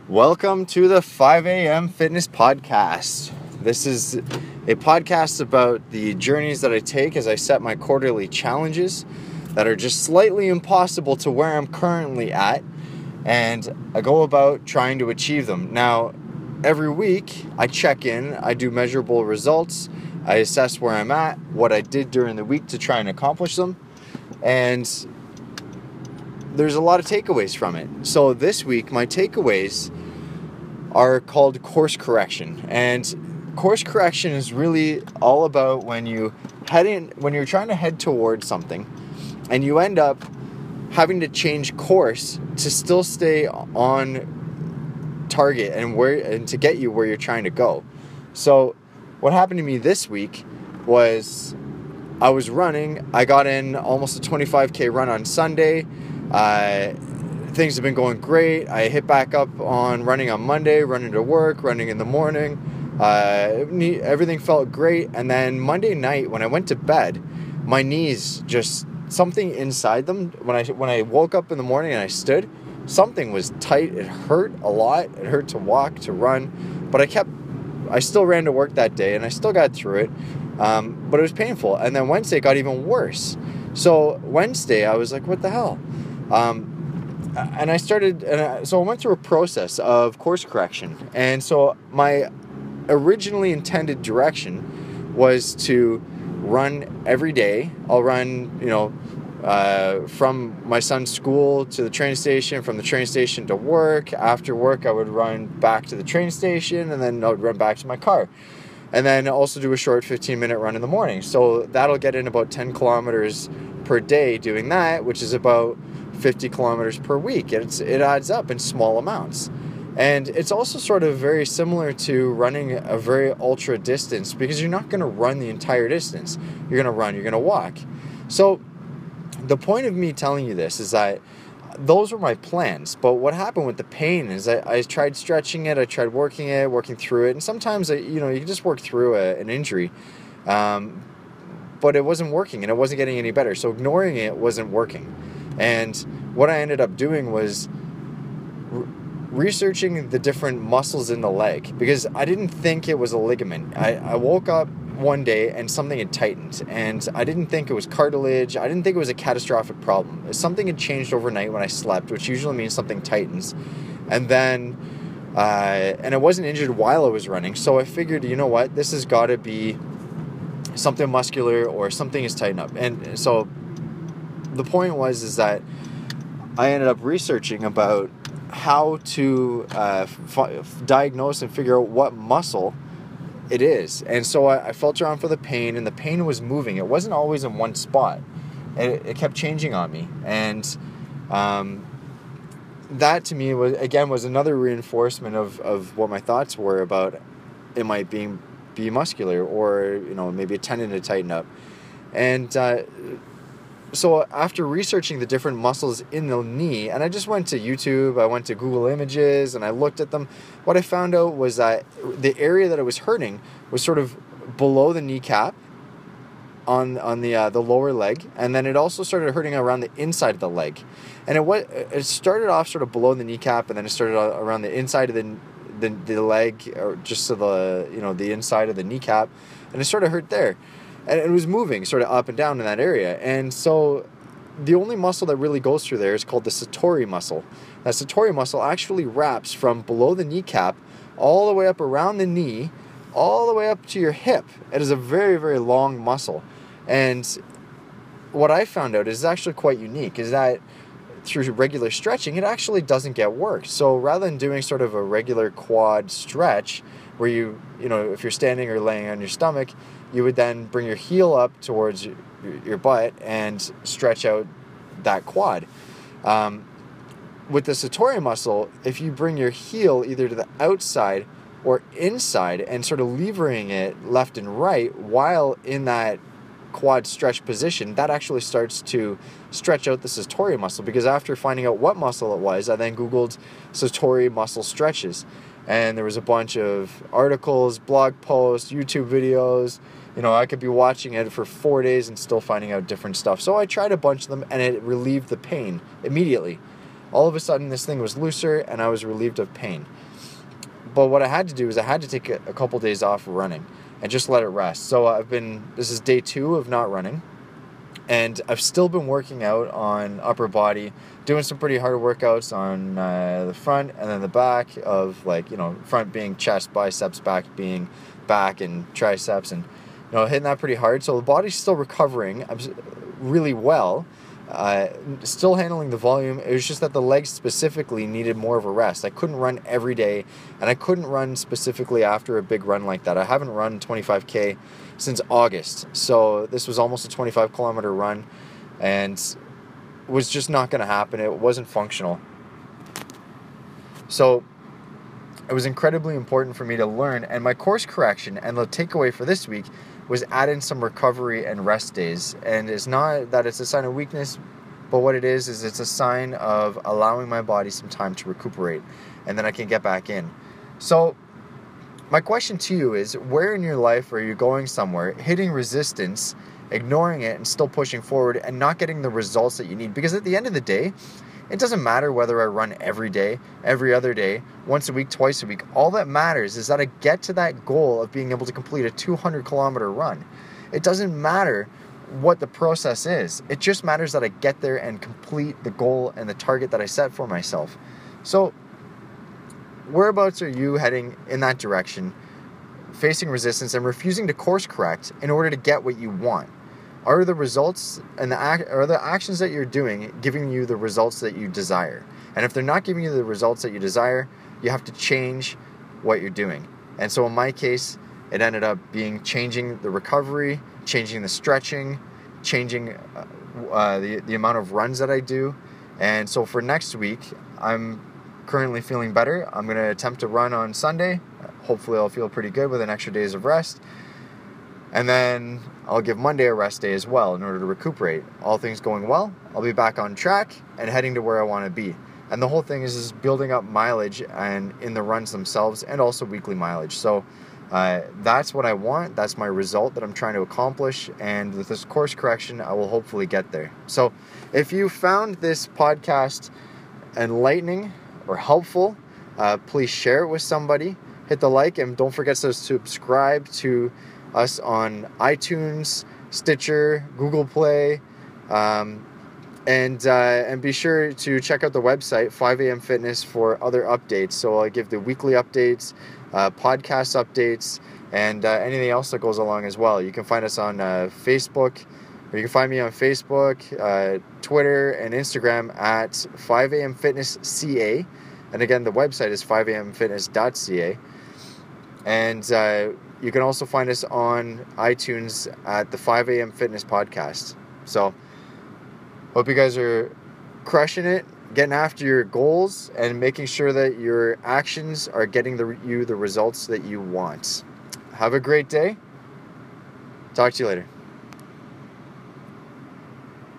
Welcome to the 5 a.m. Fitness Podcast. This is a podcast about the journeys that I take as I set my quarterly challenges that are just slightly impossible to where I'm currently at, and I go about trying to achieve them. Now, every week I check in, I do measurable results, I assess where I'm at, what I did during the week to try and accomplish them, and there's a lot of takeaways from it. So this week, my takeaways are called course correction. And course correction is really all about when you're trying to head towards something and you end up having to change course to still stay on target and to get you where you're trying to go. So what happened to me this week was I was running. I got in almost a 25K run on Sunday. Things have been going great. I hit back up on running on Monday, running to work, running in the morning. Everything felt great. And then Monday night when I went to bed, my knees just, something inside them, when I woke up in the morning and I stood, something was tight. It hurt a lot. It hurt to walk, to run. But I still ran to work that day and I still got through it. But it was painful. And then Wednesday got even worse. So Wednesday I was like, what the hell? And I went through a process of course correction. And so my originally intended direction was to run every day. I'll run, from my son's school to the train station, from the train station to work. After work, I would run back to the train station, and then I would run back to my car. And then also do a short 15-minute run in the morning. So that'll get in about 10 kilometers per day doing that, which is about 50 kilometers per week. It adds up in small amounts. And it's also sort of very similar to running a very ultra distance, because you're not going to run the entire distance. You're going to run, you're going to walk. So the point of me telling you this is that those were my plans. But what happened with the pain is I tried stretching it, I tried working through it. And sometimes, you can just work through an injury. But it wasn't working and it wasn't getting any better. So ignoring it wasn't working. And what I ended up doing was researching the different muscles in the leg, because I didn't think it was a ligament. I woke up one day and something had tightened, and I didn't think it was cartilage. I didn't think it was a catastrophic problem. Something had changed overnight when I slept, which usually means something tightens. And then, and I wasn't injured while I was running. So I figured, you know what, this has got to be something muscular or something is tightened up. And so the point is that I ended up researching about how to diagnose and figure out what muscle it is. And so I felt around for the pain, and the pain was moving. It wasn't always in one spot. It kept changing on me. And that to me was another reinforcement of what my thoughts were about it might be muscular, or maybe a tendon to tighten up. And so after researching the different muscles in the knee, and I just went to YouTube, I went to Google Images, and I looked at them, what I found out was that the area that it was hurting was sort of below the kneecap on the lower leg, and then it also started hurting around the inside of the leg. And it started off sort of below the kneecap, and then it started around the inside of the leg, or just to the inside of the kneecap, and it sort of hurt there. And it was moving sort of up and down in that area. And so the only muscle that really goes through there is called the Satori muscle. That Satori muscle actually wraps from below the kneecap all the way up around the knee, all the way up to your hip. It is a very, very long muscle. And what I found out is actually quite unique, is that through regular stretching, it actually doesn't get worked. So rather than doing sort of a regular quad stretch where if you're standing or laying on your stomach, you would then bring your heel up towards your butt and stretch out that quad. With the Satori muscle, if you bring your heel either to the outside or inside and sort of levering it left and right while in that quad stretch position, that actually starts to stretch out the Satori muscle. Because after finding out what muscle it was, I then Googled Satori muscle stretches. And there was a bunch of articles, blog posts, YouTube videos. I could be watching it for 4 days and still finding out different stuff. So I tried a bunch of them, and it relieved the pain immediately. all of a sudden this thing was looser and I was relieved of pain. But what I had to do is I had to take a couple days off running and just let it rest. So this is day 2 of not running, and I've still been working out on upper body, doing some pretty hard workouts on the front and then the back of, front being chest, biceps, back being back and triceps, and hitting that pretty hard. So the body's still recovering really well, still handling the volume. It was just that the legs specifically needed more of a rest. I couldn't run every day, and I couldn't run specifically after a big run like that. I haven't run 25K since August, so this was almost a 25 kilometer run, and was just not going to happen. It wasn't functional. So it was incredibly important for me to learn, and my course correction and the takeaway for this week was add in some recovery and rest days. And it's not that it's a sign of weakness, but what it is it's a sign of allowing my body some time to recuperate, and then I can get back in. So my question to you is, where in your life are you going somewhere, hitting resistance, ignoring it, and still pushing forward and not getting the results that you need? Because at the end of the day, it doesn't matter whether I run every day, every other day, once a week, twice a week. All that matters is that I get to that goal of being able to complete a 200 kilometer run. It doesn't matter what the process is. It just matters that I get there and complete the goal and the target that I set for myself. So whereabouts are you heading in that direction, facing resistance and refusing to course correct in order to get what you want? Are the results and are the actions that you're doing giving you the results that you desire? And if they're not giving you the results that you desire, you have to change what you're doing. And so in my case, it ended up being changing the recovery, changing the stretching, changing the amount of runs that I do. And so for next week, I'm currently feeling better. I'm going to attempt to run on Sunday. Hopefully I'll feel pretty good with an extra days of rest. And then I'll give Monday a rest day as well in order to recuperate. All things going well, I'll be back on track and heading to where I want to be. And the whole thing is building up mileage and in the runs themselves, and also weekly mileage. So that's what I want. That's my result that I'm trying to accomplish. And with this course correction, I will hopefully get there. So if you found this podcast enlightening or helpful, please share it with somebody. Hit the like, and don't forget to subscribe to us on iTunes, Stitcher, Google Play, and be sure to check out the website 5am Fitness for other updates. So I give the weekly updates, podcast updates, and anything else that goes along as well. You can find us on Facebook, or you can find me on Facebook, Twitter, and Instagram at 5am Fitness CA. And again, the website is 5amfitness.ca. And you can also find us on iTunes at the 5am Fitness Podcast. So, hope you guys are crushing it, getting after your goals, and making sure that your actions are getting you the results that you want. Have a great day. Talk to you later.